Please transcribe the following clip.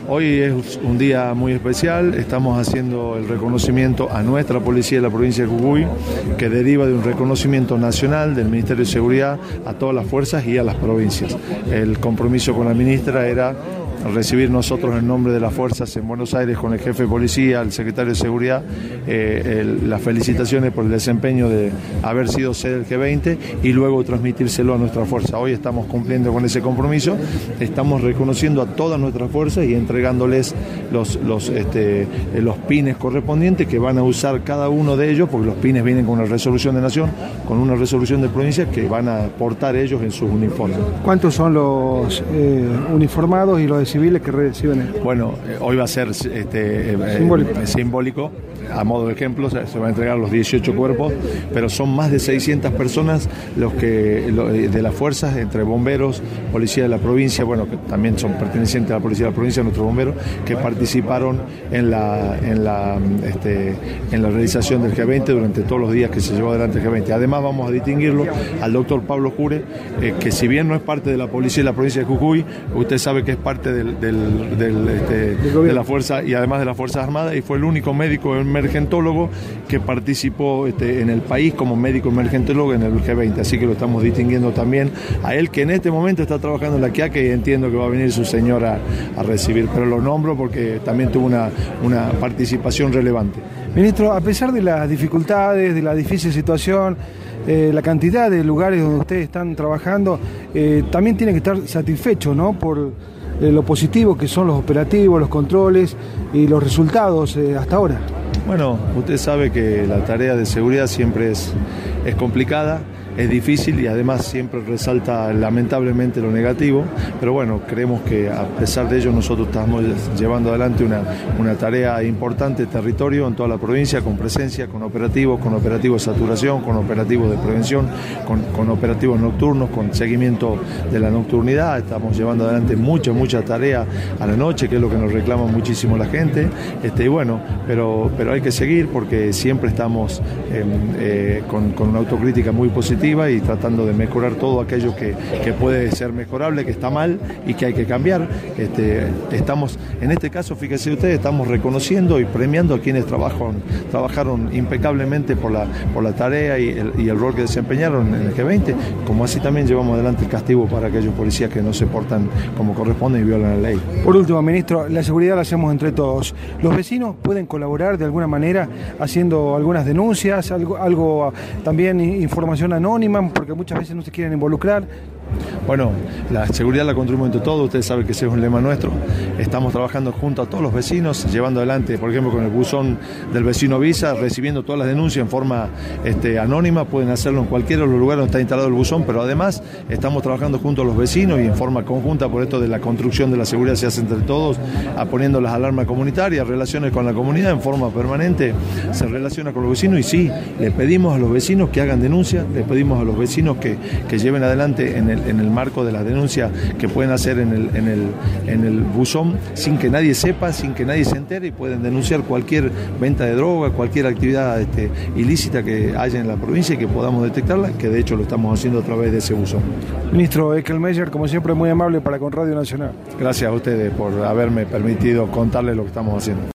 Hoy es un día muy especial, estamos haciendo el reconocimiento a nuestra policía de la provincia de Jujuy, que deriva de un reconocimiento nacional del Ministerio de Seguridad a todas las fuerzas y a las provincias. El compromiso con la ministra era recibir nosotros en nombre de las fuerzas en Buenos Aires con el jefe de policía, el secretario de Seguridad, las felicitaciones por el desempeño de haber sido sede del G20 y luego transmitírselo a nuestra fuerza. Hoy estamos cumpliendo con ese compromiso, estamos reconociendo a todas nuestras fuerzas y entregándoles los pines correspondientes que van a usar cada uno de ellos, porque los pines vienen con una resolución de nación, con una resolución de provincia que van a portar ellos en sus uniformes. ¿Cuántos son los uniformados y los civiles que reciben? Bueno, hoy va a ser simbólico. A modo de ejemplo, se van a entregar los 18 cuerpos, pero son más de 600 personas de las fuerzas, entre bomberos, policía de la provincia, bueno, que también son pertenecientes a la policía de la provincia, nuestros bomberos, que participaron en la realización del G20 durante todos los días que se llevó adelante el G20. Además, vamos a distinguirlo al doctor Pablo Jure, que si bien no es parte de la policía de la provincia de Jujuy, usted sabe que es parte de la fuerza y además de las Fuerzas Armadas, y fue el único médico emergentólogo que participó en el país como médico emergentólogo en el G20, así que lo estamos distinguiendo también a él, que en este momento está trabajando en la Quiaca y entiendo que va a venir su señora a recibir, pero lo nombro porque también tuvo una participación relevante. Ministro, a pesar de las dificultades, de la difícil situación, la cantidad de lugares donde ustedes están trabajando, también tiene que estar satisfecho, ¿no?, por lo positivo que son los operativos, los controles y los resultados hasta ahora. Bueno, usted sabe que la tarea de seguridad siempre es complicada, es difícil y además siempre resalta lamentablemente lo negativo, pero bueno, creemos que a pesar de ello nosotros estamos llevando adelante una tarea importante de territorio en toda la provincia, con presencia, con operativos de saturación, con operativos de prevención, con operativos nocturnos, con seguimiento de la nocturnidad. Estamos llevando adelante mucha tarea a la noche, que es lo que nos reclama muchísimo la gente, y bueno, pero hay que seguir porque siempre estamos con una autocrítica muy positiva y tratando de mejorar todo aquello que puede ser mejorable, que está mal y que hay que cambiar. Estamos, en este caso, fíjense ustedes, estamos reconociendo y premiando a quienes trabajaron impecablemente por la tarea y el rol que desempeñaron en el G20, como así también llevamos adelante el castigo para aquellos policías que no se portan como corresponde y violan la ley. Por último, ministro, la seguridad la hacemos entre todos. ¿Los vecinos pueden colaborar de alguna manera haciendo algunas denuncias, algo también información anónima, porque muchas veces no se quieren involucrar? Bueno, la seguridad la construimos entre todos, ustedes saben que ese es un lema nuestro. Estamos trabajando junto a todos los vecinos, llevando adelante, por ejemplo, con el buzón del vecino Visa, recibiendo todas las denuncias en forma anónima, pueden hacerlo en cualquiera de los lugares donde está instalado el buzón, pero además estamos trabajando junto a los vecinos y en forma conjunta, por esto de la construcción de la seguridad se hace entre todos, poniendo las alarmas comunitarias, relaciones con la comunidad en forma permanente, se relaciona con los vecinos y sí, le pedimos a los vecinos que hagan denuncias, le pedimos a los vecinos que lleven adelante en el marco de las denuncias que pueden hacer en el buzón sin que nadie sepa, sin que nadie se entere, y pueden denunciar cualquier venta de droga, cualquier actividad ilícita que haya en la provincia y que podamos detectarla, que de hecho lo estamos haciendo a través de ese buzón. Ministro Eckelmeyer, como siempre, muy amable para con Radio Nacional. Gracias a ustedes por haberme permitido contarles lo que estamos haciendo.